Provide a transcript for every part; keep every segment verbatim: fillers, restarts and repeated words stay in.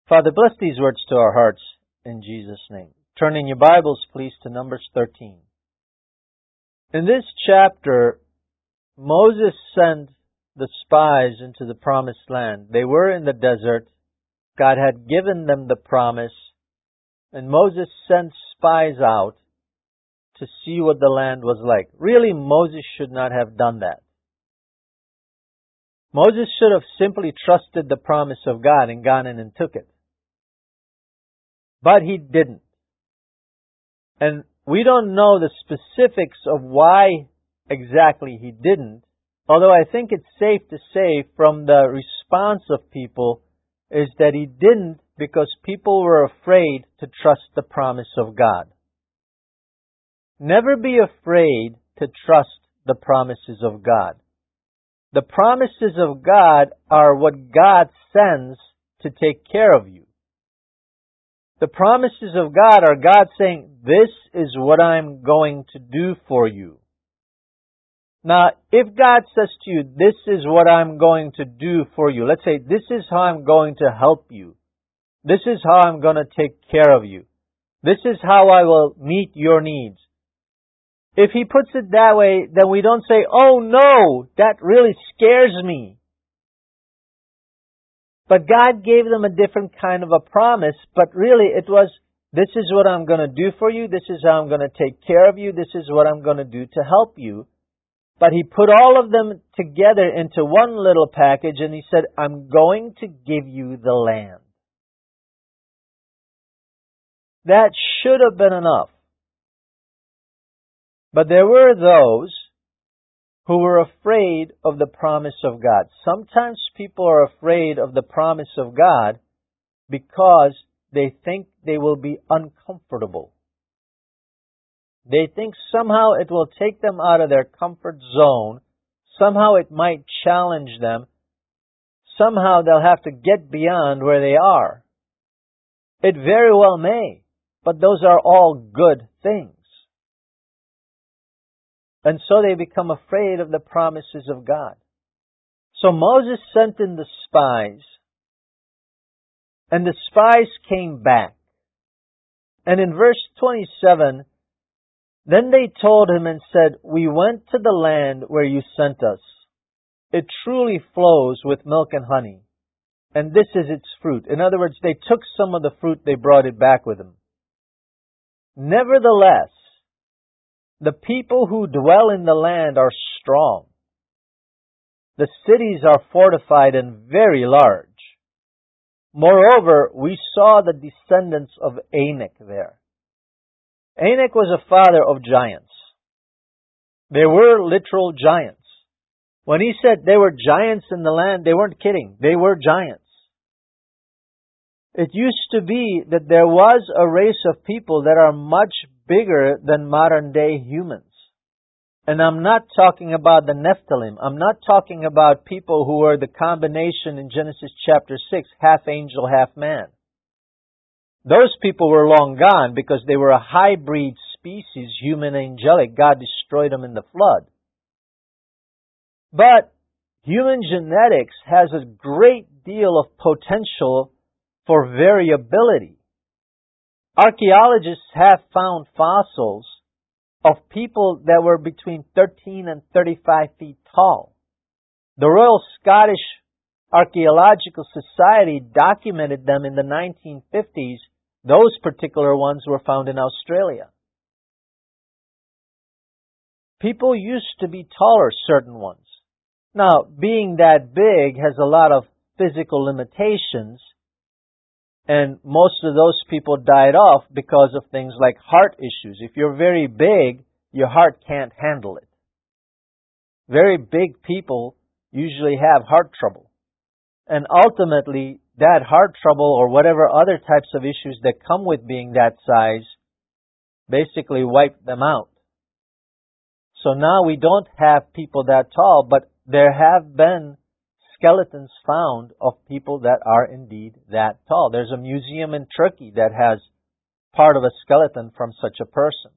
Father, bless these words to our hearts in Jesus' name. Turn in your Bibles, please, to Numbers thirteen. In this chapter, Moses sent the spies into the promised land. They were in the desert. God had given them the promise, and Moses sent spies out to see what the land was like. Really, Moses should not have done that. Moses should have simply trusted the promise of God and gone in and took it. But he didn't. And we don't know the specifics of why exactly he didn't, although I think it's safe to say from the response of people is that he didn't because people were afraid to trust the promise of God. Never be afraid to trust the promises of God. The promises of God are what God sends to take care of you. The promises of God are God saying, this is what I'm going to do for you. Now, if God says to you, this is what I'm going to do for you, let's say, this is how I'm going to help you. This is how I'm going to take care of you. This is how I will meet your needs. If He puts it that way, then we don't say, oh no, that really scares me. But God gave them a different kind of a promise, but really it was, this is what I'm going to do for you, this is how I'm going to take care of you, this is what I'm going to do to help you. But He put all of them together into one little package and He said, I'm going to give you the land. That should have been enough. But there were those who were afraid of the promise of God. Sometimes people are afraid of the promise of God because they think they will be uncomfortable. They think somehow it will take them out of their comfort zone. Somehow it might challenge them. Somehow they'll have to get beyond where they are. It very well may, but those are all good things. And so they become afraid of the promises of God. So Moses sent in the spies, and the spies came back. And in verse twenty-seven, then they told him and said, we went to the land where you sent us. It truly flows with milk and honey, and this is its fruit. In other words, they took some of the fruit, they brought it back with them. Nevertheless, the people who dwell in the land are strong. The cities are fortified and very large. Moreover, we saw the descendants of Anak there. Anak was a father of giants. There were literal giants. When he said there were giants in the land, they weren't kidding. They were giants. It used to be that there was a race of people that are much bigger than modern day humans. And I'm not talking about the Nephilim. I'm not talking about people who are the combination in Genesis chapter six, half angel, half man. Those people were long gone because they were a hybrid species, human angelic. God destroyed them in the flood. But human genetics has a great deal of potential for variability. Archaeologists have found fossils of people that were between thirteen and thirty-five feet tall. The Royal Scottish Archaeological Society documented them in the nineteen fifties. Those particular ones were found in Australia. People used to be taller, certain ones. Now, being that big has a lot of physical limitations, and most of those people died off because of things like heart issues. If you're very big, your heart can't handle it. Very big people usually have heart trouble. And ultimately, that heart trouble or whatever other types of issues that come with being that size basically wipe them out. So now we don't have people that tall, but there have been skeletons found of people that are indeed that tall. There's a museum in Turkey that has part of a skeleton from such a person.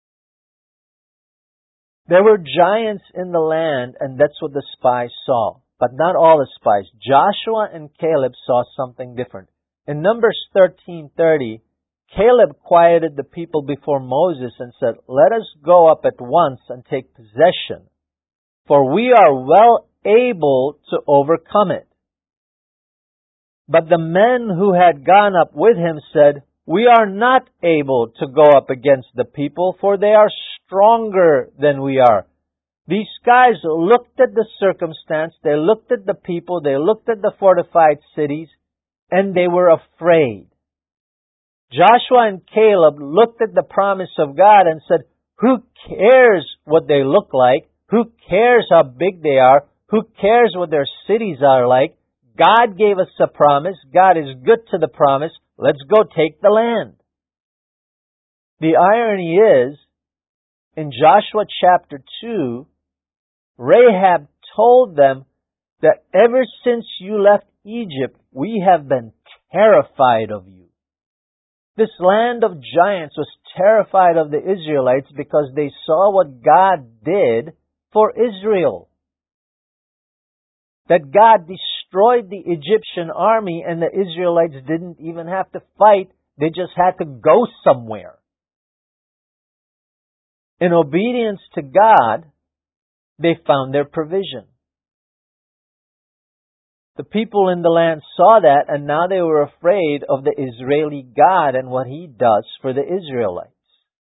There were giants in the land, and that's what the spies saw. but not all the spies. Joshua and Caleb saw something different. In Numbers thirteen thirty, Caleb quieted the people before Moses and said, "Let us go up at once and take possession, for we are well able to overcome it." But the men who had gone up with him said, "We are not able to go up against the people, for they are stronger than we are." These guys looked at the circumstance, they looked at the people, they looked at the fortified cities, and they were afraid. Joshua and Caleb looked at the promise of God and said, "Who cares what they look like? Who cares how big they are? Who cares what their cities are like? God gave us a promise. God is good to the promise. Let's go take the land." The irony is, in Joshua chapter two, Rahab told them that ever since you left Egypt, we have been terrified of you. This land of giants was terrified of the Israelites because they saw what God did for Israel. That God destroyed the Egyptian army and the Israelites didn't even have to fight. They just had to go somewhere. In obedience to God, they found their provision. The people in the land saw that, and now they were afraid of the Israeli God and what He does for the Israelites.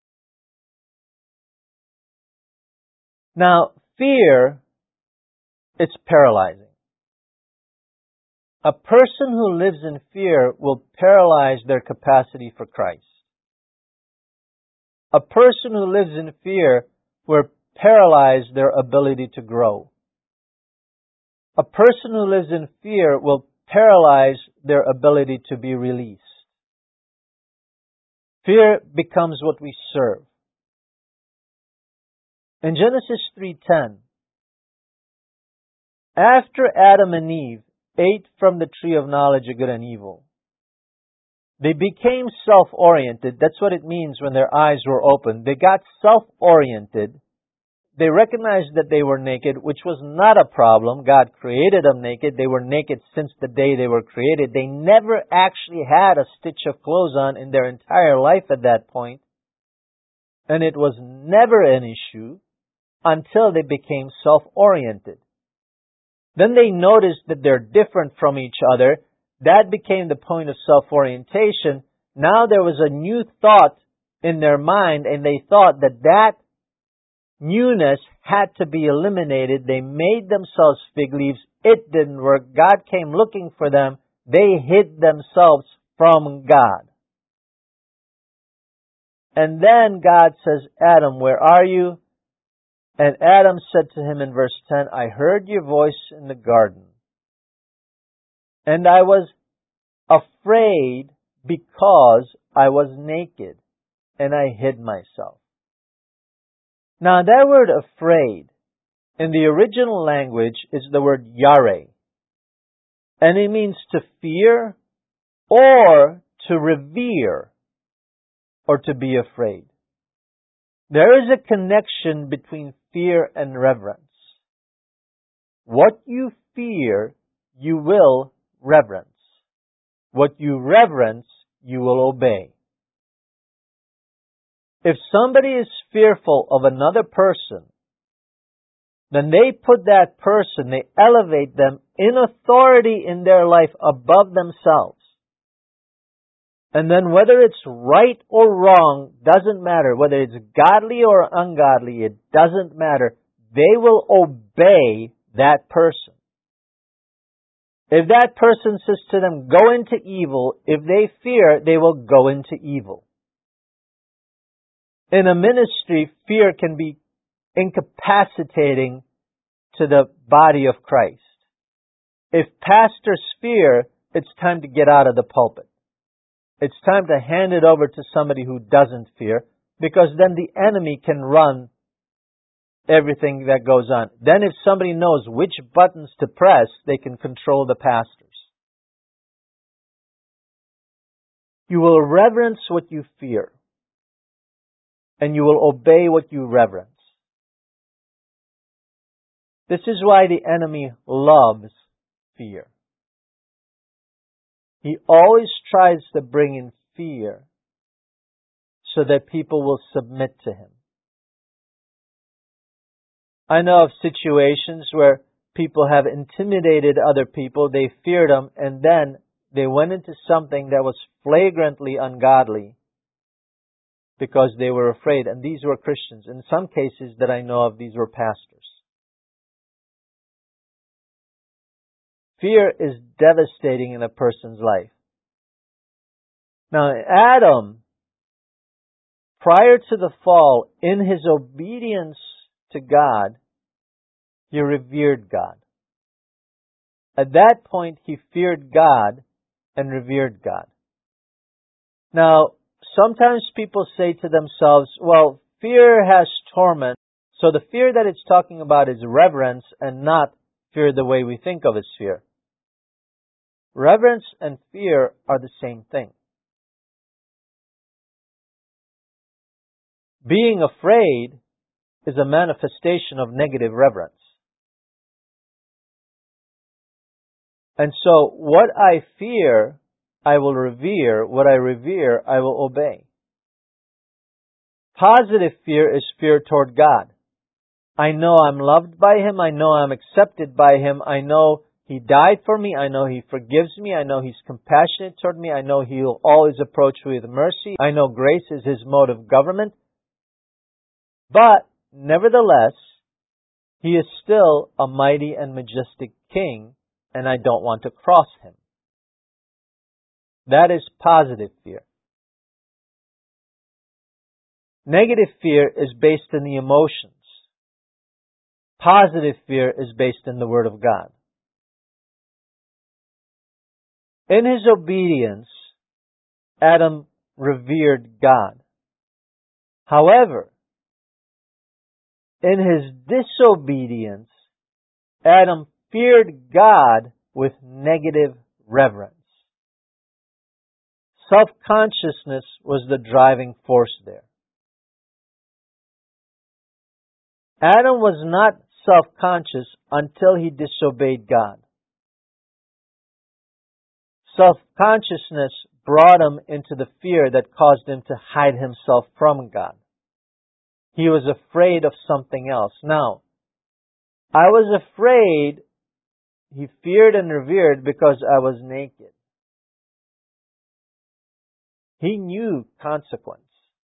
Now, fear, it's paralyzing. A person who lives in fear will paralyze their capacity for Christ. A person who lives in fear will paralyze their ability to grow. A person who lives in fear will paralyze their ability to be released. Fear becomes what we serve. In Genesis three ten, after Adam and Eve ate from the tree of knowledge of good and evil, they became self-oriented. That's what it means when their eyes were opened. They got self-oriented. They recognized that they were naked, which was not a problem. God created them naked. They were naked since the day they were created. They never actually had a stitch of clothes on in their entire life at that point. And it was never an issue until they became self-oriented. Then they noticed that they're different from each other. That became the point of self-orientation. Now there was a new thought in their mind, and they thought that that newness had to be eliminated. They made themselves fig leaves. It didn't work. God came looking for them. They hid themselves from God. And then God says, "Adam, where are you?" And Adam said to him in verse ten, "I heard your voice in the garden, and I was afraid because I was naked, and I hid myself." Now that word "afraid" in the original language is the word yare, and it means to fear or to revere or to be afraid. There is a connection between fear and reverence. What you fear, you will reverence. What you reverence, you will obey. If somebody is fearful of another person, then they put that person, they elevate them in authority in their life above themselves. And then whether it's right or wrong, doesn't matter. Whether it's godly or ungodly, it doesn't matter. They will obey that person. If that person says to them, "Go into evil," if they fear, they will go into evil. In a ministry, fear can be incapacitating to the body of Christ. If pastors fear, it's time to get out of the pulpit. It's time to hand it over to somebody who doesn't fear, because then the enemy can run everything that goes on. Then if somebody knows which buttons to press, they can control the pastors. You will reverence what you fear, and you will obey what you reverence. This is why the enemy loves fear. He always tries to bring in fear so that people will submit to him. I know of situations where people have intimidated other people, they feared them, and then they went into something that was flagrantly ungodly because they were afraid. And these were Christians. In some cases that I know of, these were pastors. Fear is devastating in a person's life. Now, Adam, prior to the fall, in his obedience to God, he revered God. At that point, he feared God and revered God. Now, sometimes people say to themselves, well, fear has torment. So the fear that it's talking about is reverence and not fear the way we think of as fear. Reverence and fear are the same thing. Being afraid is a manifestation of negative reverence. And so, what I fear, I will revere. What I revere, I will obey. Positive fear is fear toward God. I know I'm loved by Him. I know I'm accepted by Him. I know He died for me. I know He forgives me. I know He's compassionate toward me. I know He'll always approach me with mercy. I know grace is His mode of government. But, nevertheless, He is still a mighty and majestic King, and I don't want to cross Him. That is positive fear. Negative fear is based in the emotions. Positive fear is based in the Word of God. In his obedience, Adam revered God. However, in his disobedience, Adam feared God with negative reverence. Self-consciousness was the driving force there. Adam was not self-conscious until he disobeyed God. Self-consciousness brought him into the fear that caused him to hide himself from God. He was afraid of something else. Now, I was afraid, he feared and revered because I was naked. He knew consequence.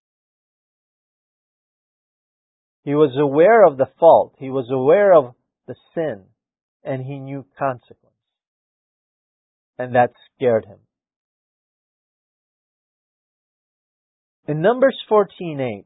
He was aware of the fault. He was aware of the sin. And he knew consequence. And that scared him. In Numbers fourteen eight,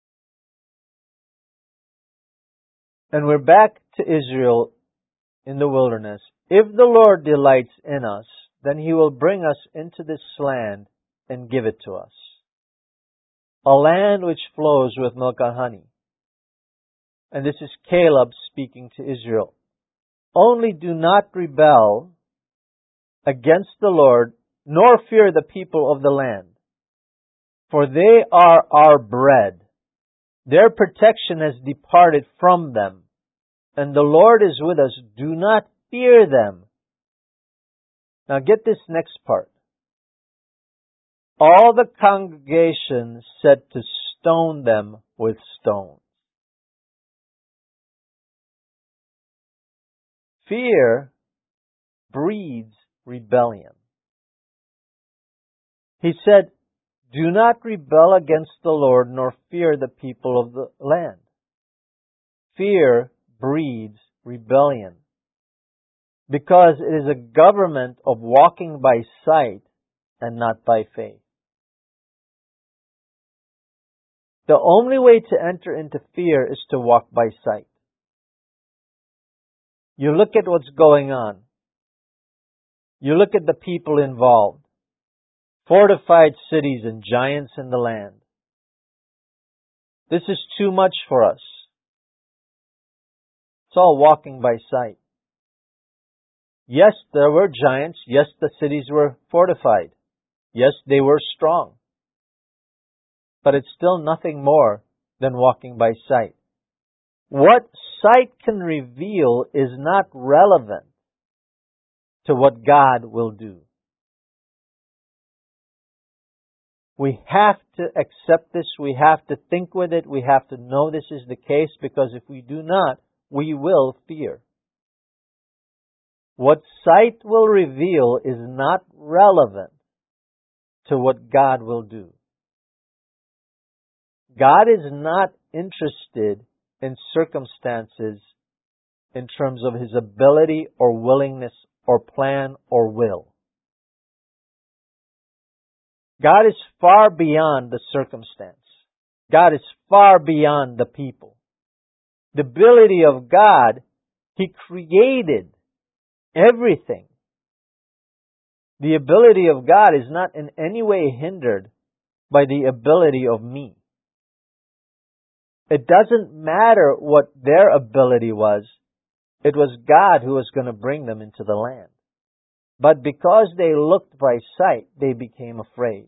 and we're back to Israel in the wilderness. If the Lord delights in us, then He will bring us into this land and give it to us. A land which flows with milk and honey. And this is Caleb speaking to Israel. Only do not rebel against the Lord, nor fear the people of the land. For they are our bread. Their protection has departed from them, and the Lord is with us. Do not fear them. Now get this next part. All the congregation said to stone them with stones. Fear breeds rebellion. He said, do not rebel against the Lord, nor fear the people of the land. Fear breeds rebellion. Because it is a government of walking by sight and not by faith. The only way to enter into fear is to walk by sight. You look at what's going on. You look at the people involved. Fortified cities and giants in the land. This is too much for us. It's all walking by sight. Yes, there were giants. Yes, the cities were fortified. Yes, they were strong. But it's still nothing more than walking by sight. What sight can reveal is not relevant to what God will do. We have to accept this. We have to think with it. We have to know this is the case, because if we do not, we will fear. What sight will reveal is not relevant to what God will do. God is not interested in circumstances in terms of His ability or willingness or plan or will. God is far beyond the circumstance. God is far beyond the people. The ability of God, He created everything. The ability of God is not in any way hindered by the ability of me. It doesn't matter what their ability was. It was God who was going to bring them into the land. But because they looked by sight, they became afraid.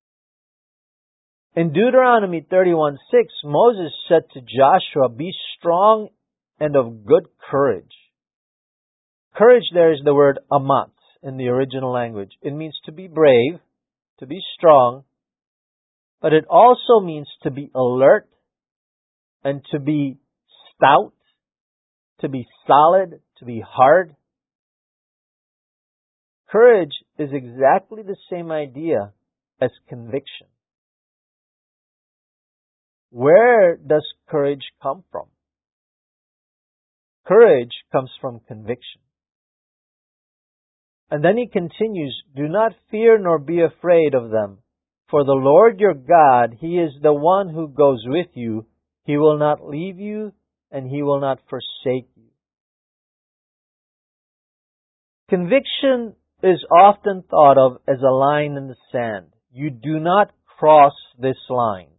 In Deuteronomy thirty-one six, Moses said to Joshua, "Be strong and of good courage." Courage there is the word amat in the original language. It means to be brave, to be strong, but it also means to be alert and to be stout, to be solid, to be hard. Courage is exactly the same idea as conviction. Where does courage come from? Courage comes from conviction. And then he continues, "Do not fear nor be afraid of them, for the Lord your God, He is the one who goes with you. He will not leave you, and He will not forsake you." Conviction is often thought of as a line in the sand. You do not cross this line.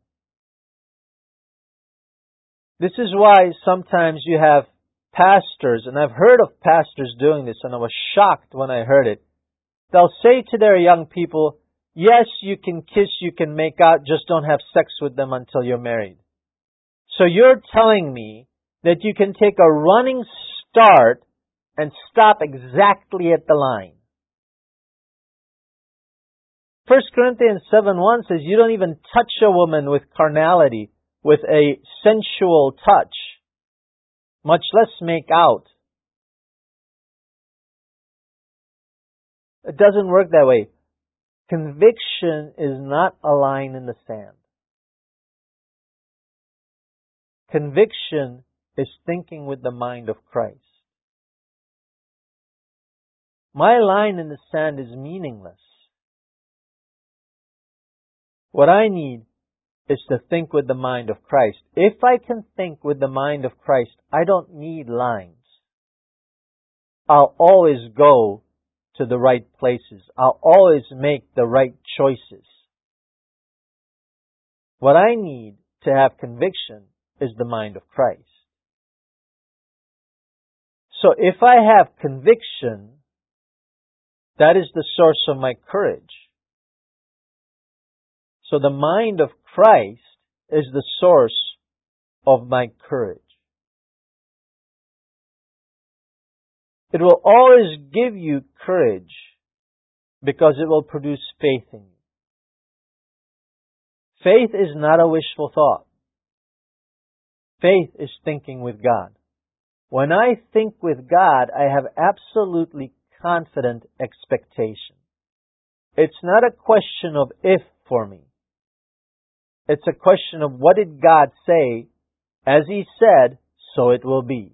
This is why sometimes you have pastors, and I've heard of pastors doing this, and I was shocked when I heard it. They'll say to their young people, "Yes, you can kiss, you can make out, just don't have sex with them until you're married." So you're telling me that you can take a running start and stop exactly at the line. First Corinthians seven one says you don't even touch a woman with carnality, with a sensual touch, much less make out. It doesn't work that way. Conviction is not a line in the sand. Conviction is thinking with the mind of Christ. My line in the sand is meaningless. What I need is to think with the mind of Christ. If I can think with the mind of Christ, I don't need lines. I'll always go to the right places. I'll always make the right choices. What I need to have conviction is the mind of Christ. So if I have conviction, that is the source of my courage. So the mind of Christ is the source of my courage. It will always give you courage because it will produce faith in you. Faith is not a wishful thought. Faith is thinking with God. When I think with God, I have absolutely confident expectation. It's not a question of if for me. It's a question of what did God say? As He said, so it will be.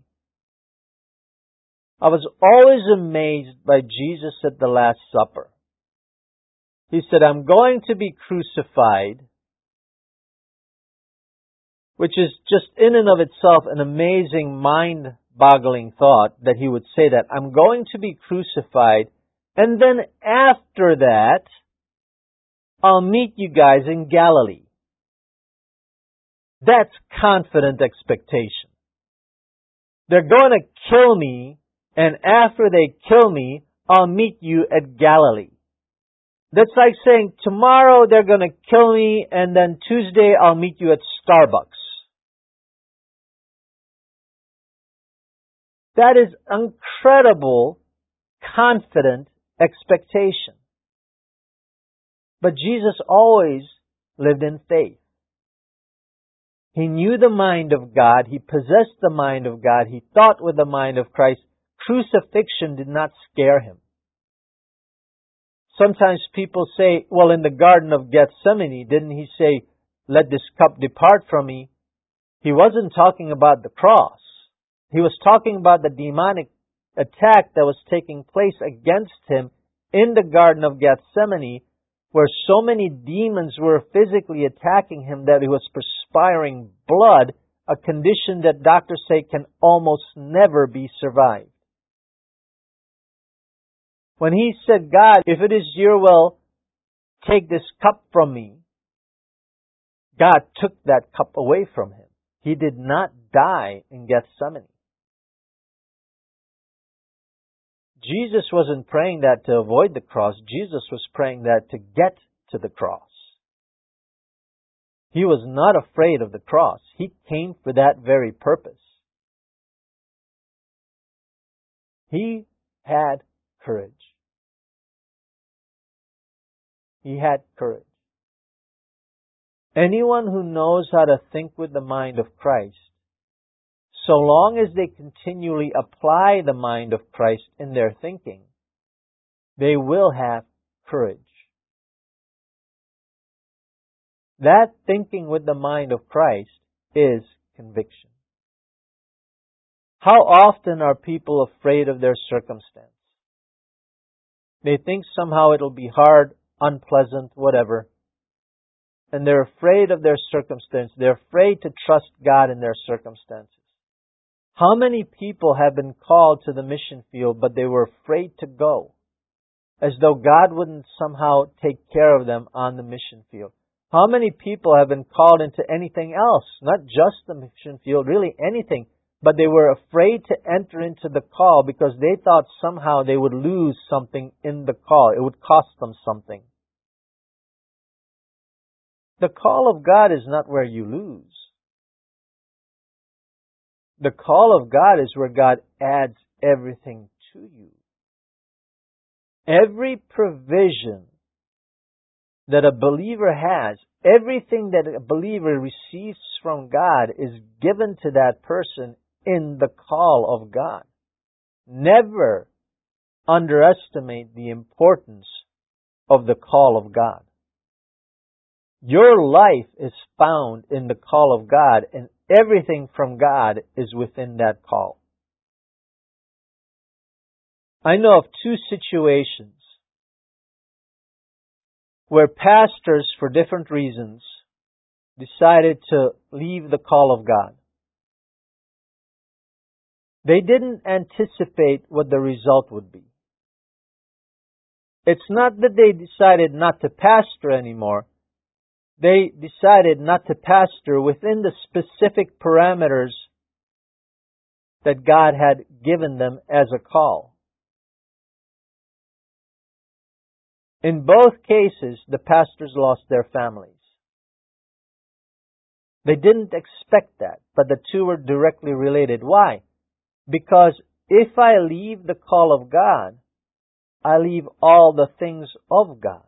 I was always amazed by Jesus at the Last Supper. He said, "I'm going to be crucified," which is just in and of itself an amazing, mind-boggling thought that He would say that. I'm going to be crucified, and then after that, I'll meet you guys in Galilee. That's confident expectation. They're going to kill me, and after they kill me, I'll meet you at Galilee. That's like saying, tomorrow they're going to kill me, and then Tuesday I'll meet you at Starbucks. That is incredible, confident expectation. But Jesus always lived in faith. He knew the mind of God. He possessed the mind of God. He thought with the mind of Christ. Crucifixion did not scare him. Sometimes people say, well, in the Garden of Gethsemane, didn't he say, let this cup depart from me? He wasn't talking about the cross. He was talking about the demonic attack that was taking place against him in the Garden of Gethsemane, where so many demons were physically attacking him that he was perspiring blood, a condition that doctors say can almost never be survived. When he said, God, if it is your will, take this cup from me, God took that cup away from him. He did not die in Gethsemane. Jesus wasn't praying that to avoid the cross. Jesus was praying that to get to the cross. He was not afraid of the cross. He came for that very purpose. He had courage. He had courage. Anyone who knows how to think with the mind of Christ, so long as they continually apply the mind of Christ in their thinking, they will have courage. That thinking with the mind of Christ is conviction. How often are people afraid of their circumstance? They think somehow it'll be hard, unpleasant, whatever. And they're afraid of their circumstance. They're afraid to trust God in their circumstances. How many people have been called to the mission field, but they were afraid to go, as though God wouldn't somehow take care of them on the mission field? How many people have been called into anything else, not just the mission field, really anything, but they were afraid to enter into the call because they thought somehow they would lose something in the call. It would cost them something. The call of God is not where you lose. The call of God is where God adds everything to you. Every provision that a believer has, everything that a believer receives from God is given to that person in the call of God. Never underestimate the importance of the call of God. Your life is found in the call of God, and everything from God is within that call. I know of two situations where pastors, for different reasons, decided to leave the call of God. They didn't anticipate what the result would be. It's not that they decided not to pastor anymore. They decided not to pastor within the specific parameters that God had given them as a call. In both cases, the pastors lost their families. They didn't expect that, but the two were directly related. Why? Because if I leave the call of God, I leave all the things of God.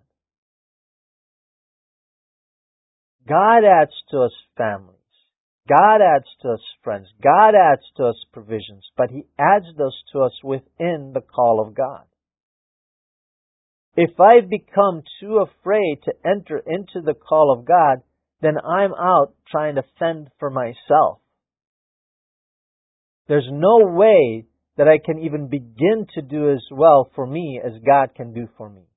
God adds to us families. God adds to us friends. God adds to us provisions. But He adds those to us within the call of God. If I become too afraid to enter into the call of God, then I'm out trying to fend for myself. There's no way that I can even begin to do as well for me as God can do for me.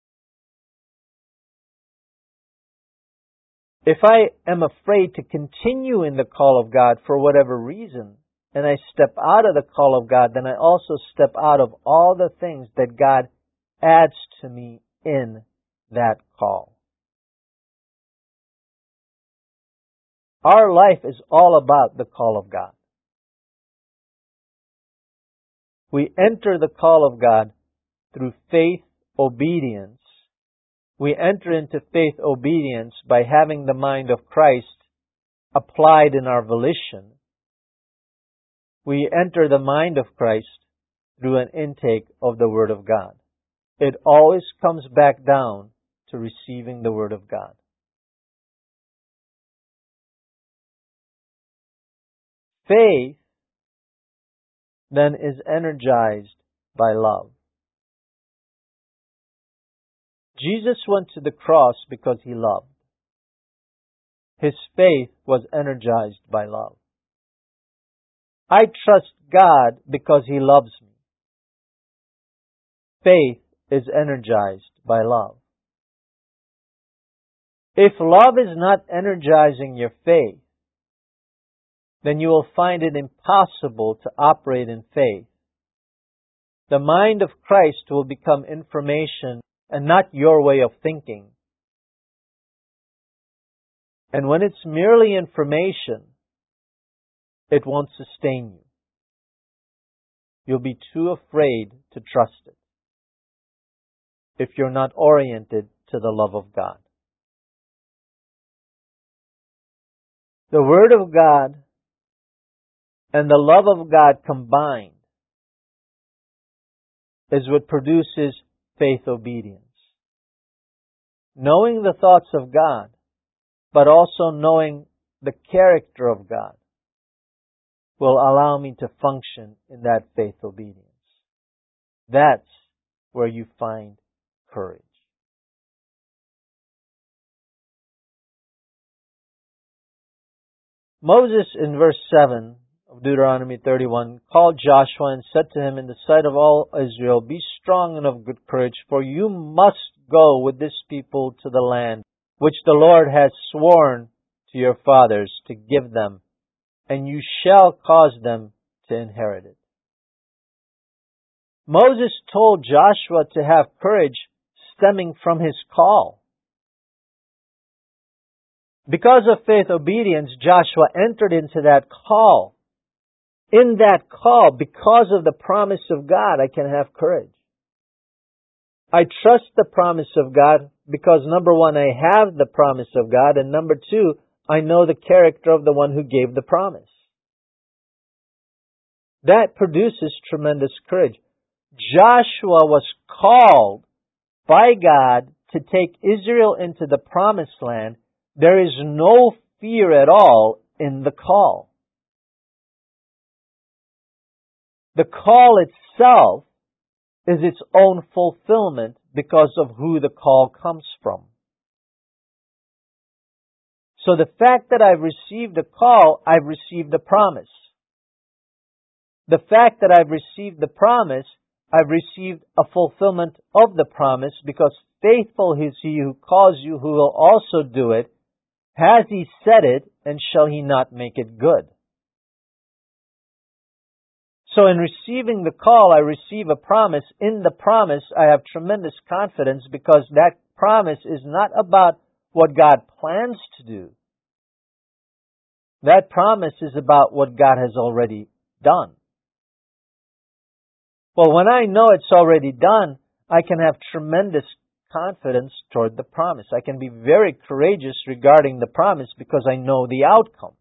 If I am afraid to continue in the call of God for whatever reason, and I step out of the call of God, then I also step out of all the things that God adds to me in that call. Our life is all about the call of God. We enter the call of God through faith, obedience. We enter into faith, obedience by having the mind of Christ applied in our volition. we enter the mind of Christ through an intake of the Word of God. It always comes back down to receiving the Word of God. Faith then is energized by love. Jesus went to the cross because He loved. His faith was energized by love. I trust God because He loves me. Faith is energized by love. If love is not energizing your faith, then you will find it impossible to operate in faith. The mind of Christ will become information and not your way of thinking. And when it's merely information, it won't sustain you. You'll be too afraid to trust it if you're not oriented to the love of God. The Word of God and the love of God combined is what produces faith obedience. Knowing the thoughts of God, but also knowing the character of God, will allow me to function in that faith obedience. That's where you find courage. Moses, in verse seven of Deuteronomy thirty-one, called Joshua and said to him in the sight of all Israel, "Be strong and of good courage, for you must go with this people to the land which the Lord has sworn to your fathers to give them, and you shall cause them to inherit it." Moses told Joshua to have courage stemming from his call. Because of faith obedience, Joshua entered into that call. In that call, because of the promise of God, I can have courage. I trust the promise of God because, number one, I have the promise of God, and number two, I know the character of the one who gave the promise. That produces tremendous courage. Joshua was called by God to take Israel into the promised land. There is no fear at all in the call. The call itself is its own fulfillment because of who the call comes from. So the fact that I've received a call, I've received a promise. The fact that I've received the promise, I've received a fulfillment of the promise, because faithful is He who calls you, who will also do it. Has He said it, and shall He not make it good? So in receiving the call, I receive a promise. In the promise, I have tremendous confidence because that promise is not about what God plans to do. That promise is about what God has already done. Well, when I know it's already done, I can have tremendous confidence toward the promise. I can be very courageous regarding the promise because I know the outcome.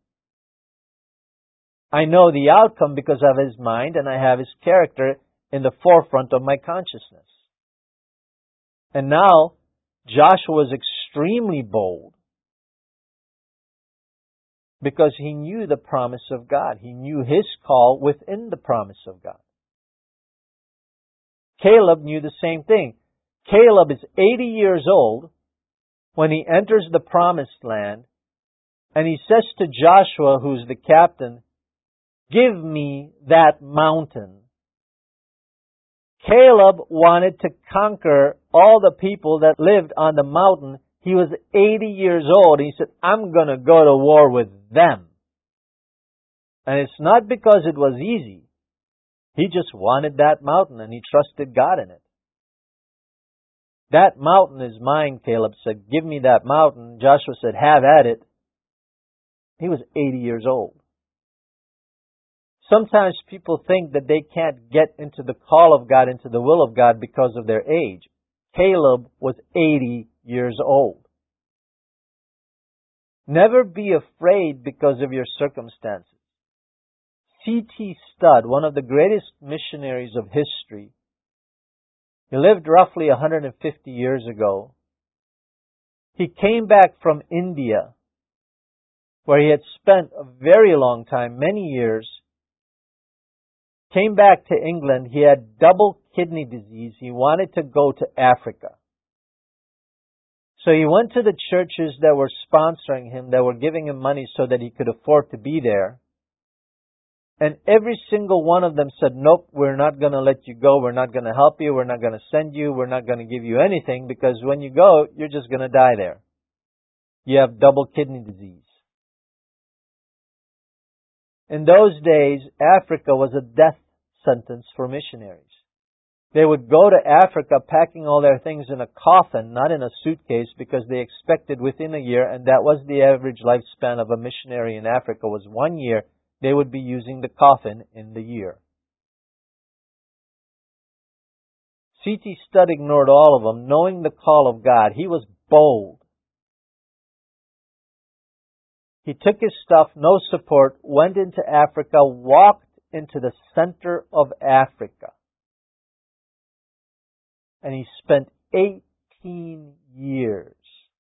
I know the outcome because I have His mind and I have His character in the forefront of my consciousness. And now, Joshua was extremely bold because he knew the promise of God. He knew his call within the promise of God. Caleb knew the same thing. Caleb is eighty years old when he enters the promised land, and he says to Joshua, who's the captain, "Give me that mountain." Caleb wanted to conquer all the people that lived on the mountain. He was eighty years old. He said, "I'm going to go to war with them." And it's not because it was easy. He just wanted that mountain and he trusted God in it. "That mountain is mine," Caleb said. "Give me that mountain." Joshua said, "Have at it." He was eighty years old. Sometimes people think that they can't get into the call of God, into the will of God because of their age. Caleb was eighty years old. Never be afraid because of your circumstances. C T Studd, one of the greatest missionaries of history, he lived roughly one hundred fifty years ago. He came back from India, where he had spent a very long time, many years, came back to England. He had double kidney disease. He wanted to go to Africa. So he went to the churches that were sponsoring him, that were giving him money so that he could afford to be there. And every single one of them said, nope, we're not going to let you go. We're not going to help you. We're not going to send you. We're not going to give you anything, because when you go, you're just going to die there. You have double kidney disease. In those days, Africa was a death sentence for missionaries. They would go to Africa packing all their things in a coffin, not in a suitcase, because they expected within a year, and that was the average lifespan of a missionary in Africa, was one year. They would be using the coffin in the year. C T Studd ignored all of them, knowing the call of God. He was bold. He took his stuff, no support, went into Africa, walked into the center of Africa. And he spent eighteen years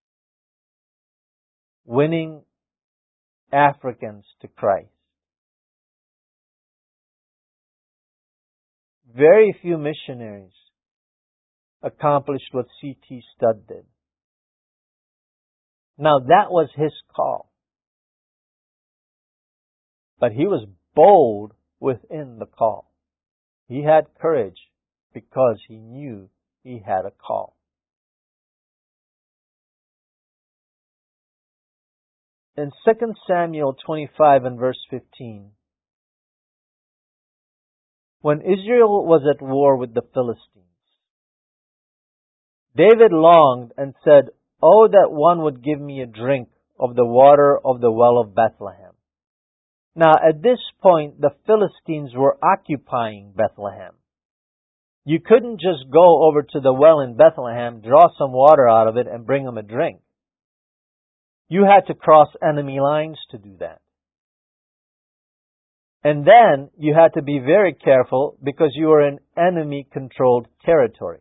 winning Africans to Christ. Very few missionaries accomplished what C T Studd did. Now that was his call. But he was bold within the call. He had courage because he knew he had a call. In Second Samuel twenty-five and verse fifteen, when Israel was at war with the Philistines, David longed and said, "Oh, that one would give me a drink of the water of the well of Bethlehem." Now, at this point, the Philistines were occupying Bethlehem. You couldn't just go over to the well in Bethlehem, draw some water out of it, and bring them a drink. You had to cross enemy lines to do that. And then you had to be very careful because you were in enemy-controlled territory.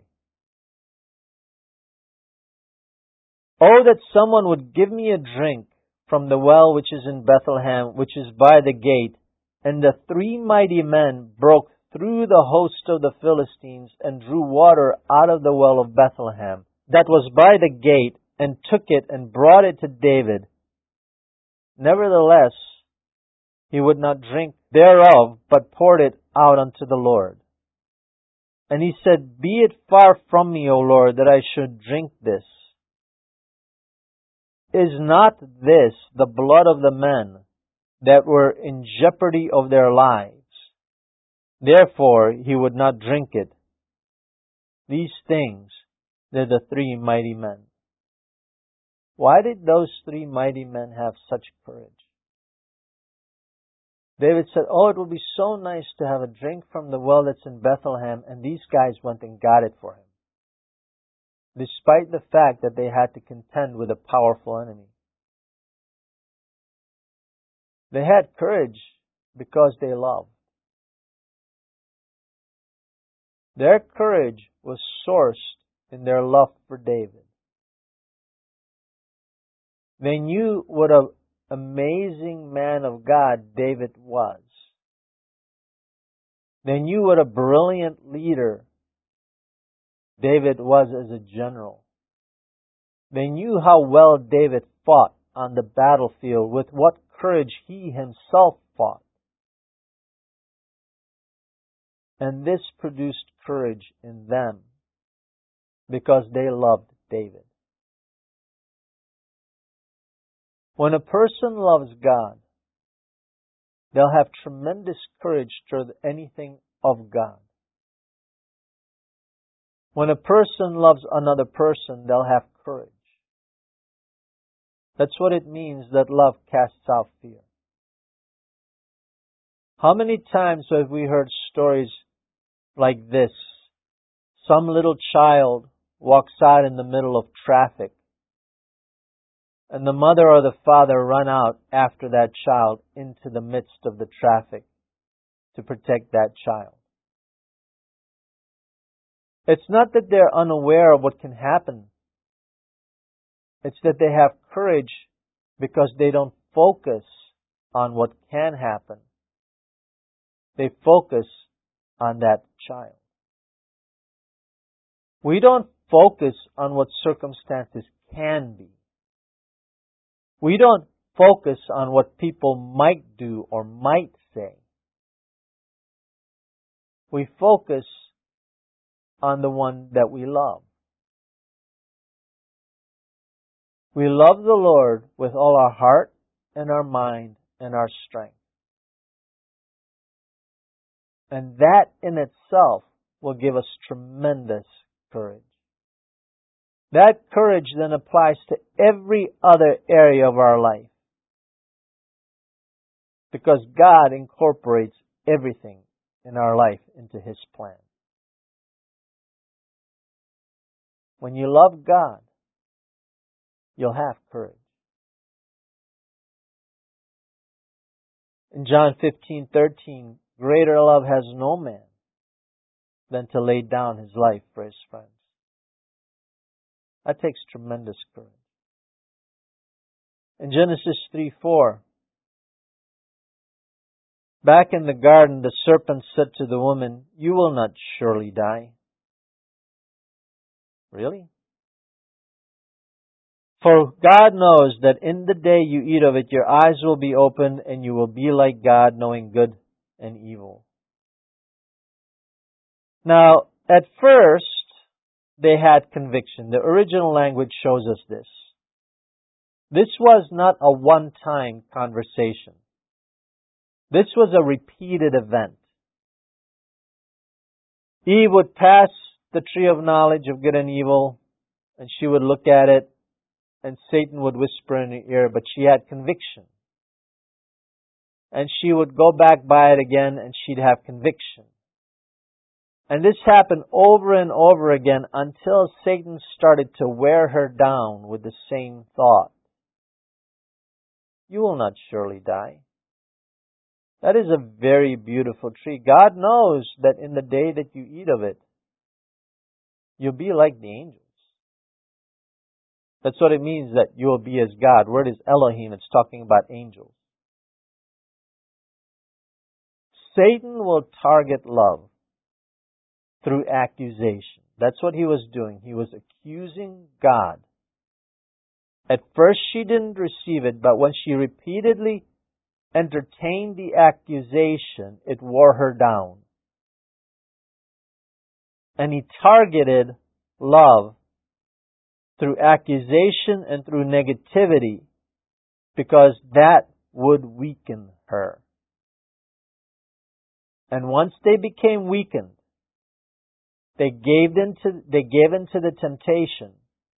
Oh, that someone would give me a drink from the well which is in Bethlehem, which is by the gate. And the three mighty men broke through the host of the Philistines and drew water out of the well of Bethlehem that was by the gate, and took it and brought it to David. Nevertheless, he would not drink thereof, but poured it out unto the Lord. And he said, "Be it far from me, O Lord, that I should drink this. Is not this the blood of the men that were in jeopardy of their lives?" Therefore he would not drink it. These things did the three mighty men. Why did those three mighty men have such courage? David said, "Oh, it would be so nice to have a drink from the well that's in Bethlehem," and these guys went and got it for him, despite the fact that they had to contend with a powerful enemy. They had courage because they loved. Their courage was sourced in their love for David. They knew what an amazing man of God David was. They knew what a brilliant leader David was as a general. They knew how well David fought on the battlefield, with what courage he himself fought. And this produced courage in them because they loved David. When a person loves God, they'll have tremendous courage toward anything of God. When a person loves another person, they'll have courage. That's what it means that love casts out fear. How many times have we heard stories like this? Some little child walks out in the middle of traffic, and the mother or the father run out after that child into the midst of the traffic. to protect that child. It's not that they're unaware of what can happen. It's that they have courage because they don't focus on what can happen. They focus on that child. We don't focus on what circumstances can be. We don't focus on what people might do or might say. We focus on the one that we love. We love the Lord with all our heart and our mind and our strength. And that in itself will give us tremendous courage. That courage then applies to every other area of our life. Because God incorporates everything in our life into His plan. When you love God, you'll have courage. In John fifteen thirteen, greater love has no man than to lay down his life for his friends. That takes tremendous courage. In Genesis three four, back in the garden, the serpent said to the woman, "You will not surely die." Really? For God knows that in the day you eat of it, your eyes will be opened and you will be like God, knowing good and evil. Now, at first, they had conviction. The original language shows us this. This was not a one-time conversation. This was a repeated event. Eve would pass the tree of knowledge of good and evil, and she would look at it, and Satan would whisper in her ear, but she had conviction. And she would go back by it again, and she'd have conviction. And this happened over and over again until Satan started to wear her down with the same thought. You will not surely die. That is a very beautiful tree. God knows that in the day that you eat of it, you'll be like the angels. That's what it means that you will be as God. Word is Elohim. It's talking about angels. Satan will target love through accusation. That's what he was doing. He was accusing God. At first she didn't receive it, but when she repeatedly entertained the accusation, it wore her down. And he targeted love through accusation and through negativity, because that would weaken her. And once they became weakened, they gave into they gave into the temptation,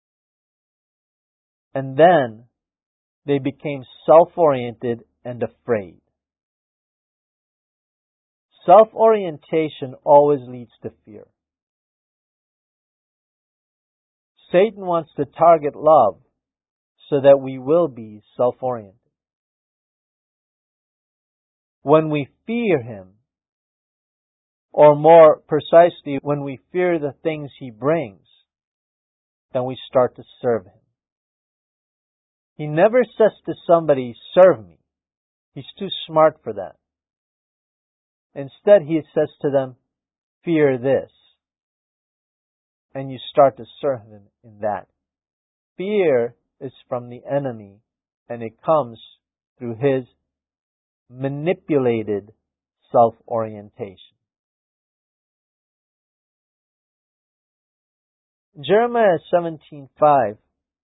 and then they became self-oriented and afraid. Self-orientation always leads to fear. Satan wants to target love so that we will be self-oriented. When we fear him, or more precisely, when we fear the things he brings, then we start to serve him. He never says to somebody, serve me. He's too smart for that. Instead, he says to them, fear this. And you start to serve him in that. Fear is from the enemy, and it comes through his manipulated self-orientation. Jeremiah seventeen five.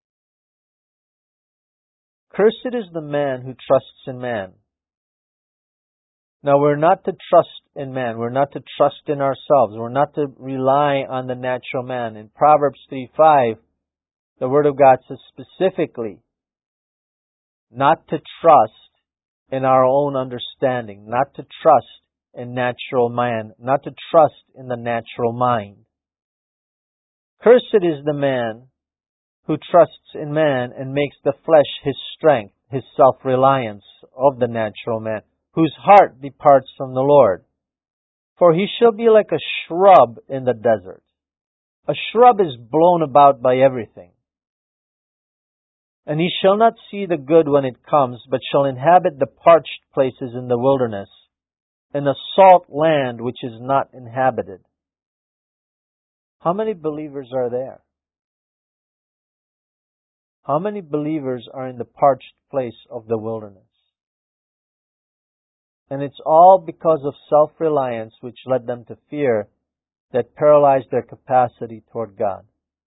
Cursed is the man who trusts in man. Now, we're not to trust in man. We're not to trust in ourselves. We're not to rely on the natural man. In Proverbs three five, the Word of God says specifically not to trust in our own understanding, not to trust in natural man, not to trust in the natural mind. Cursed is the man who trusts in man and makes the flesh his strength, his self-reliance of the natural man, whose heart departs from the Lord. For he shall be like a shrub in the desert. A shrub is blown about by everything. And he shall not see the good when it comes, but shall inhabit the parched places in the wilderness, in a salt land which is not inhabited. How many believers are there? How many believers are in the parched place of the wilderness? And it's all because of self-reliance which led them to fear that paralyzed their capacity toward God.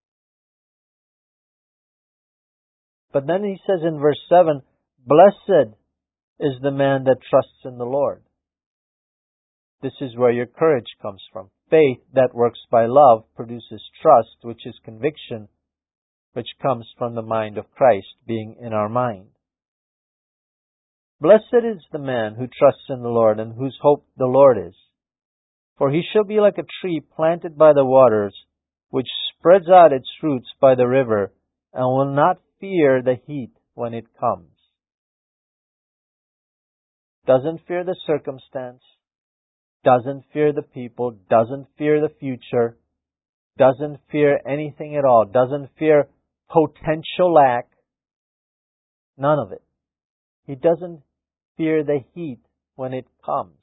But then he says in verse seven, blessed is the man that trusts in the Lord. This is where your courage comes from. Faith that works by love produces trust, which is conviction, which comes from the mind of Christ being in our mind. Blessed is the man who trusts in the Lord and whose hope the Lord is. For he shall be like a tree planted by the waters, which spreads out its roots by the river, and will not fear the heat when it comes. Doesn't fear the circumstance, doesn't fear the people, doesn't fear the future, doesn't fear anything at all, doesn't fear potential lack, none of it. He doesn't fear the heat when it comes.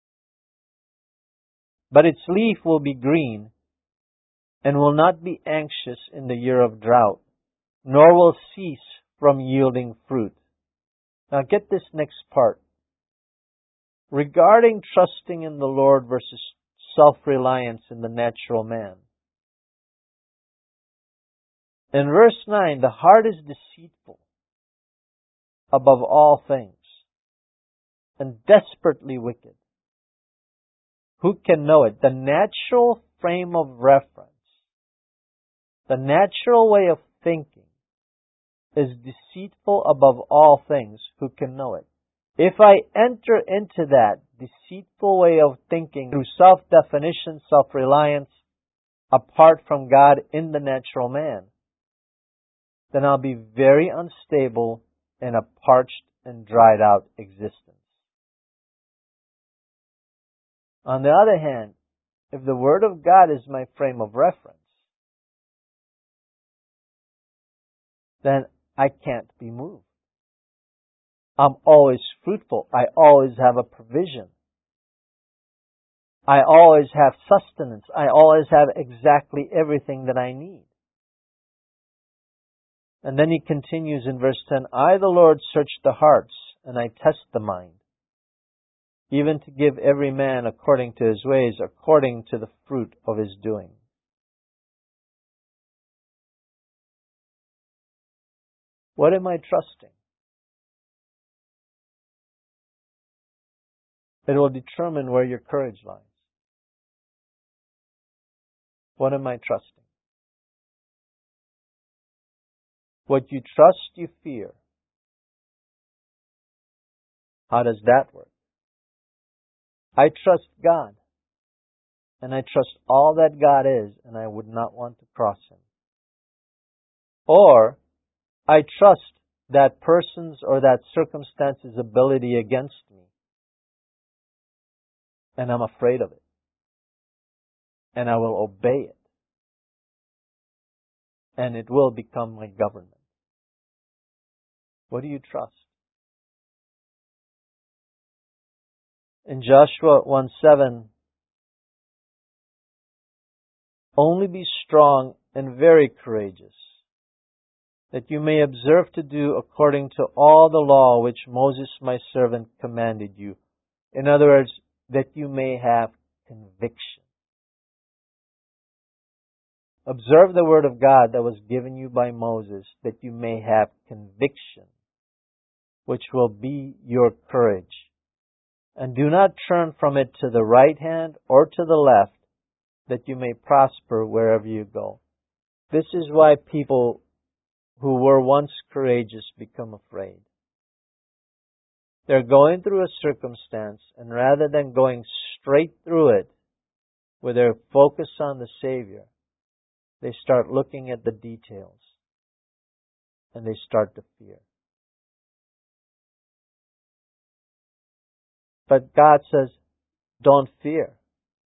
But its leaf will be green and will not be anxious in the year of drought, nor will cease from yielding fruit. Now get this next part. Regarding trusting in the Lord versus self-reliance in the natural man. In verse nine, the heart is deceitful above all things and desperately wicked. Who can know it? The natural frame of reference, the natural way of thinking is deceitful above all things. Who can know it? If I enter into that deceitful way of thinking through self-definition, self-reliance, apart from God in the natural man, then I'll be very unstable in a parched and dried out existence. On the other hand, if the Word of God is my frame of reference, then I can't be moved. I'm always fruitful. I always have a provision. I always have sustenance. I always have exactly everything that I need. And then he continues in verse ten, I, the Lord, search the hearts, and I test the mind, even to give every man according to his ways, according to the fruit of his doing. What am I trusting? It will determine where your courage lies. What am I trusting? What you trust, you fear. How does that work? I trust God, and I trust all that God is, and I would not want to cross Him. Or, I trust that person's or that circumstance's ability against me, and I'm afraid of it, and I will obey it, and it will become my government. What do you trust? In Joshua one seven, only be strong and very courageous, that you may observe to do according to all the law which Moses my servant commanded you. In other words, that you may have conviction. Observe the word of God that was given you by Moses, that you may have conviction, which will be your courage. And do not turn from it to the right hand or to the left, that you may prosper wherever you go. This is why people who were once courageous become afraid. They're going through a circumstance, and rather than going straight through it with their focus on the Savior, they start looking at the details, and they start to fear. But God says, don't fear.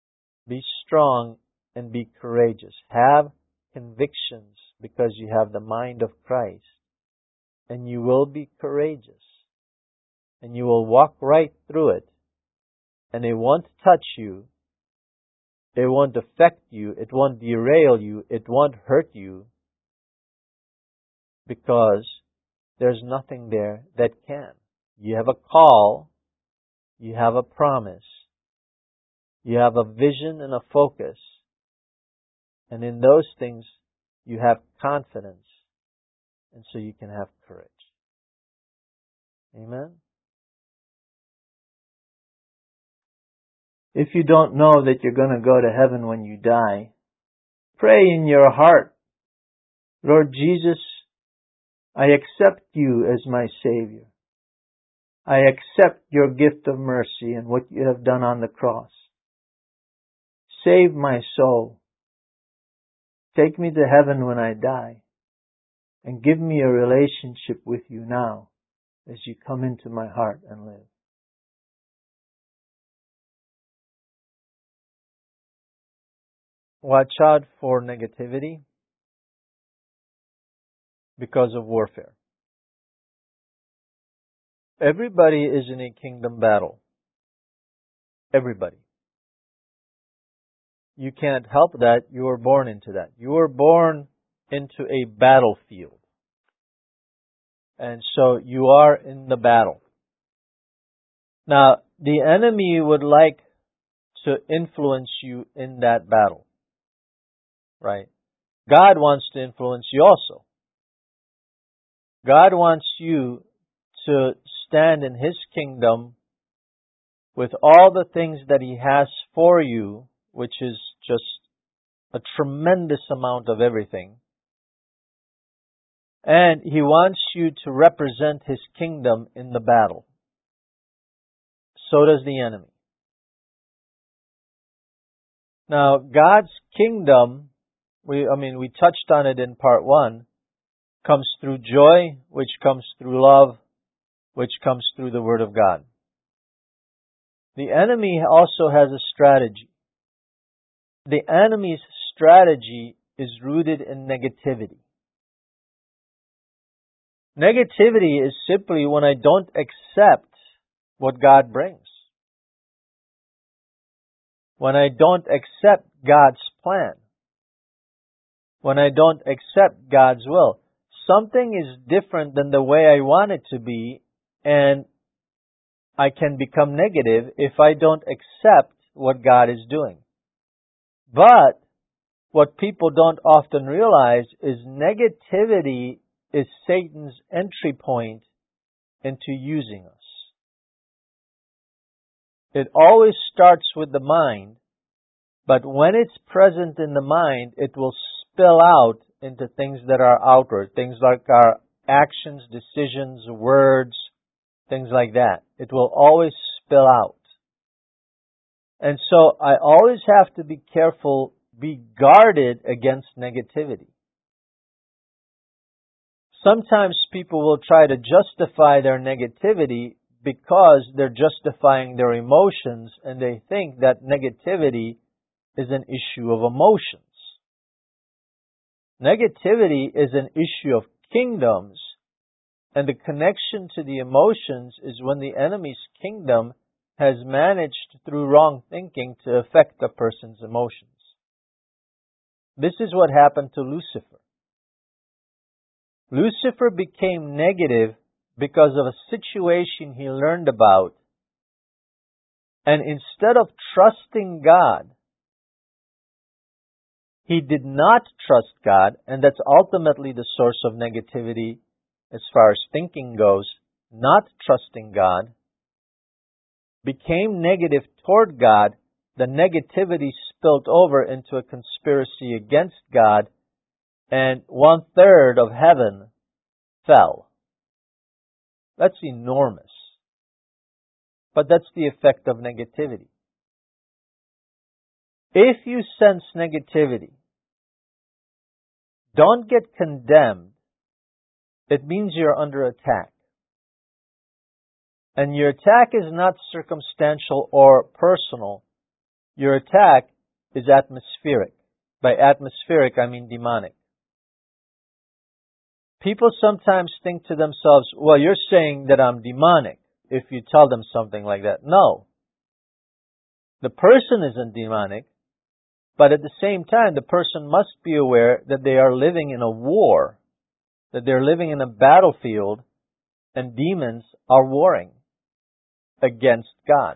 Be strong and be courageous. Have convictions because you have the mind of Christ. And you will be courageous. And you will walk right through it. And it won't touch you. It won't affect you. It won't derail you. It won't hurt you. Because there's nothing there that can. You have a call. You have a promise. You have a vision and a focus. And in those things, you have confidence. And so you can have courage. Amen? If you don't know that you're going to go to heaven when you die, pray in your heart, Lord Jesus, I accept you as my Savior. I accept your gift of mercy and what you have done on the cross. Save my soul. Take me to heaven when I die. And give me a relationship with you now as you come into my heart and live. Watch out for negativity because of warfare. Everybody is in a kingdom battle. Everybody. You can't help that. You were born into that. You were born into a battlefield. And so you are in the battle. Now, the enemy would like to influence you in that battle. Right? God wants to influence you also. God wants you to stand in His kingdom with all the things that He has for you, which is just a tremendous amount of everything. And He wants you to represent His kingdom in the battle. So does the enemy. Now, God's kingdom, we, I mean, we touched on it in part one, comes through joy, which comes through love, which comes through the Word of God. The enemy also has a strategy. The enemy's strategy is rooted in negativity. Negativity is simply when I don't accept what God brings. When I don't accept God's plan. When I don't accept God's will. Something is different than the way I want it to be, and I can become negative if I don't accept what God is doing. But what people don't often realize is negativity is Satan's entry point into using us. It always starts with the mind, but when it's present in the mind, it will spill out into things that are outward, things like our actions, decisions, words, things like that. It will always spill out. And so I always have to be careful, be guarded against negativity. Sometimes people will try to justify their negativity because they're justifying their emotions, and they think that negativity is an issue of emotions. Negativity is an issue of kingdoms, and the connection to the emotions is when the enemy's kingdom has managed through wrong thinking to affect a person's emotions. This is what happened to Lucifer. Lucifer became negative because of a situation he learned about, and instead of trusting God, he did not trust God, and that's ultimately the source of negativity as far as thinking goes, not trusting God, became negative toward God. The negativity spilled over into a conspiracy against God, and one third of heaven fell. That's enormous. But that's the effect of negativity. If you sense negativity, don't get condemned. It means you're under attack. And your attack is not circumstantial or personal. Your attack is atmospheric. By atmospheric, I mean demonic. People sometimes think to themselves, well, you're saying that I'm demonic if you tell them something like that. No. The person isn't demonic, but at the same time, the person must be aware that they are living in a war, that they're living in a battlefield, and demons are warring against God.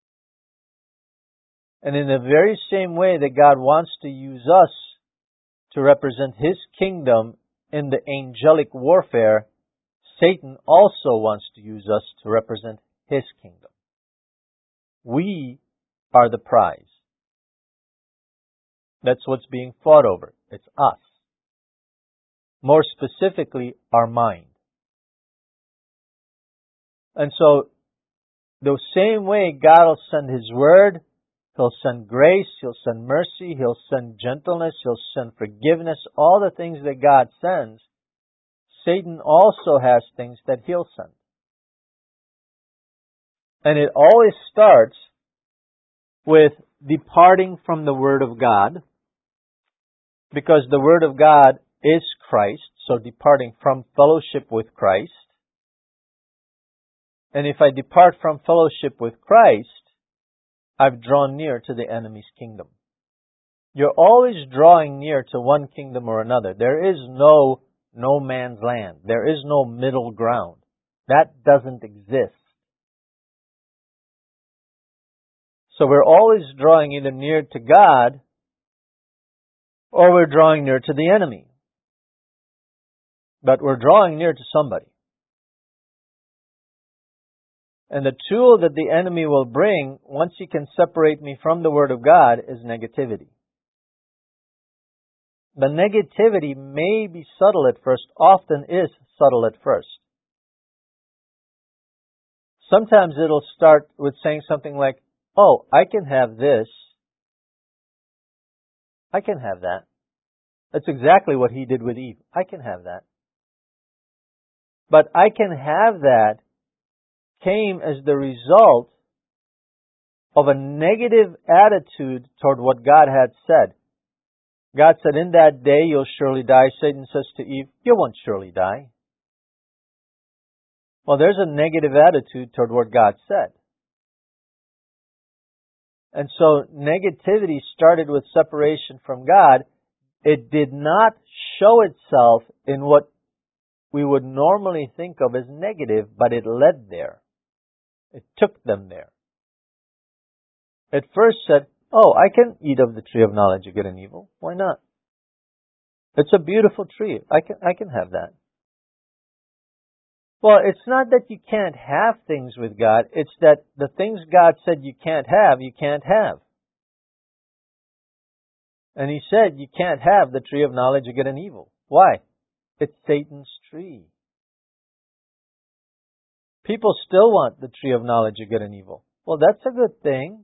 And in the very same way that God wants to use us to represent His kingdom in the angelic warfare, Satan also wants to use us to represent his kingdom. We are the prize. That's what's being fought over. It's us. More specifically, our mind. And so, the same way God will send His Word, He'll send grace, He'll send mercy, He'll send gentleness, He'll send forgiveness, all the things that God sends, Satan also has things that he'll send. And it always starts with departing from the Word of God, because the Word of God is Christ, so departing from fellowship with Christ. And if I depart from fellowship with Christ, I've drawn near to the enemy's kingdom. You're always drawing near to one kingdom or another. There is no no man's land. There is no middle ground. That doesn't exist. So we're always drawing either near to God or we're drawing near to the enemy. But we're drawing near to somebody. And the tool that the enemy will bring, once he can separate me from the Word of God, is negativity. The negativity may be subtle at first, often is subtle at first. Sometimes it'll start with saying something like, oh, I can have this. I can have that. That's exactly what he did with Eve. I can have that. But I can have that came as the result of a negative attitude toward what God had said. God said, in that day you'll surely die. Satan says to Eve, you won't surely die. Well, there's a negative attitude toward what God said. And so negativity started with separation from God. It did not show itself in what we would normally think of as negative, but it led there. It took them there. It first said, oh, I can eat of the tree of knowledge of good and evil. Why not? It's a beautiful tree. I can, I can have that. Well, it's not that you can't have things with God. It's that the things God said you can't have, you can't have. And He said you can't have the tree of knowledge of good and evil. Why? It's Satan's tree. People still want the tree of knowledge of good and evil. Well, that's a good thing.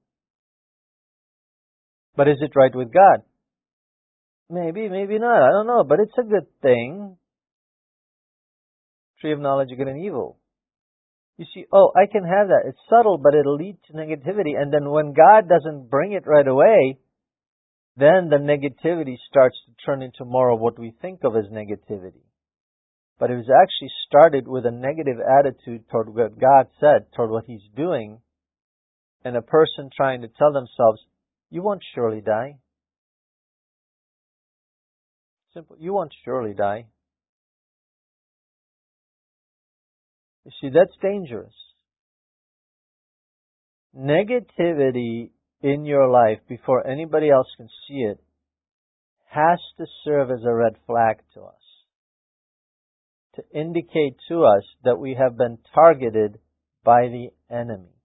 But is it right with God? Maybe, maybe not. I don't know. But it's a good thing. Tree of knowledge of good and evil. You see, oh, I can have that. It's subtle, but it'll lead to negativity. And then when God doesn't bring it right away, then the negativity starts to turn into more of what we think of as negativity. But it was actually started with a negative attitude toward what God said, toward what He's doing, and a person trying to tell themselves, you won't surely die. Simple. You won't surely die. You see, that's dangerous. Negativity in your life, before anybody else can see it, has to serve as a red flag to us, to indicate to us that we have been targeted by the enemy.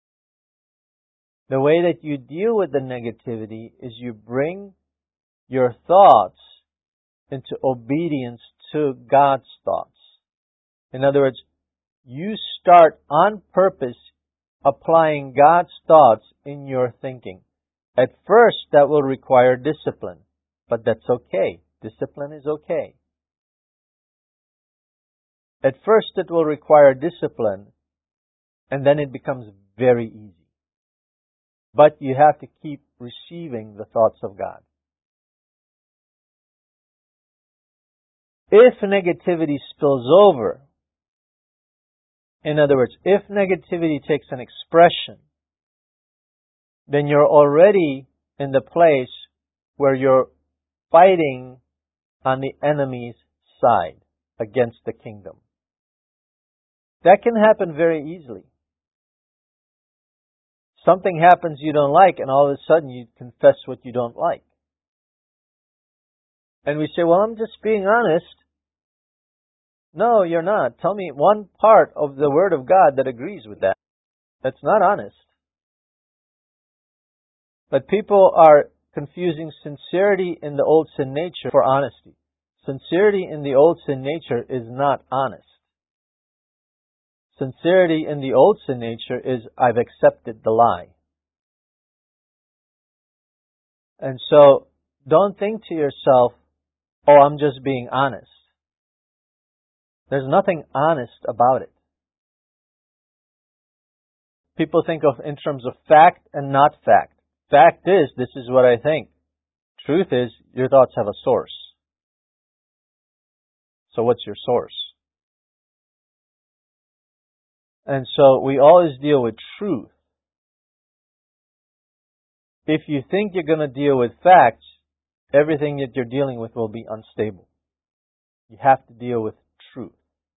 The way that you deal with the negativity is you bring your thoughts into obedience to God's thoughts. In other words, you start on purpose applying God's thoughts in your thinking. At first, that will require discipline, but that's okay. Discipline is okay. At first, it will require discipline, and then it becomes very easy. but you have to keep receiving the thoughts of God. If negativity spills over, in other words, if negativity takes an expression, then you're already in the place where you're fighting on the enemy's side against the kingdom. That can happen very easily. Something happens you don't like, and all of a sudden you confess what you don't like. And we say, well, I'm just being honest. No, you're not. Tell me one part of the Word of God that agrees with that. That's not honest. But people are confusing sincerity in the old sin nature for honesty. Sincerity in the old sin nature is not honest. Sincerity in the old sin nature is, I've accepted the lie. And so, don't think to yourself, oh, I'm just being honest. There's nothing honest about it. People think of in terms of fact and not fact. Fact is, this is what I think. Truth is, your thoughts have a source. So what's your source? And so we always deal with truth. If you think you're going to deal with facts, everything that you're dealing with will be unstable. You have to deal with truth.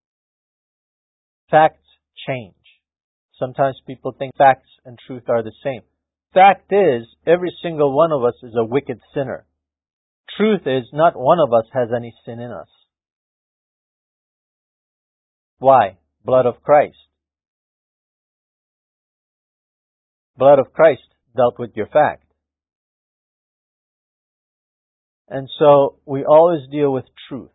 Facts change. Sometimes people think facts and truth are the same. Fact is, every single one of us is a wicked sinner. Truth is, not one of us has any sin in us. Why? Blood of Christ. Blood of Christ dealt with your fact. And so, we always deal with truth.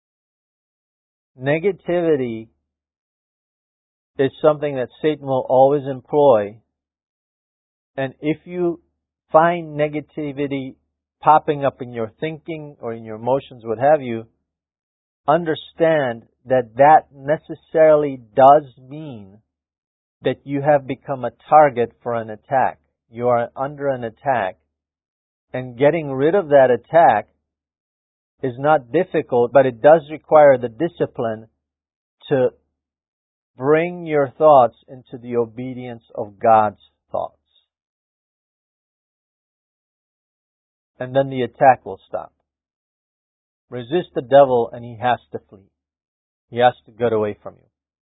Negativity is something that Satan will always employ. And if you find negativity popping up in your thinking or in your emotions, what have you, understand that that necessarily does mean that you have become a target for an attack. You are under an attack. And getting rid of that attack is not difficult, but it does require the discipline to bring your thoughts into the obedience of God's thoughts. And then the attack will stop. Resist the devil and he has to flee. He has to get away from you.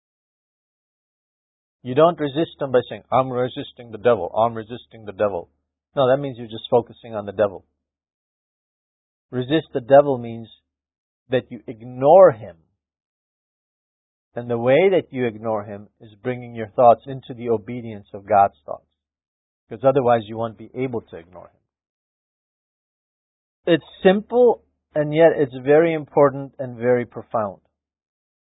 You don't resist him by saying, I'm resisting the devil, I'm resisting the devil. No, that means you're just focusing on the devil. Resist the devil means that you ignore him. And the way that you ignore him is bringing your thoughts into the obedience of God's thoughts. Because otherwise you won't be able to ignore him. It's simple, and yet it's very important and very profound.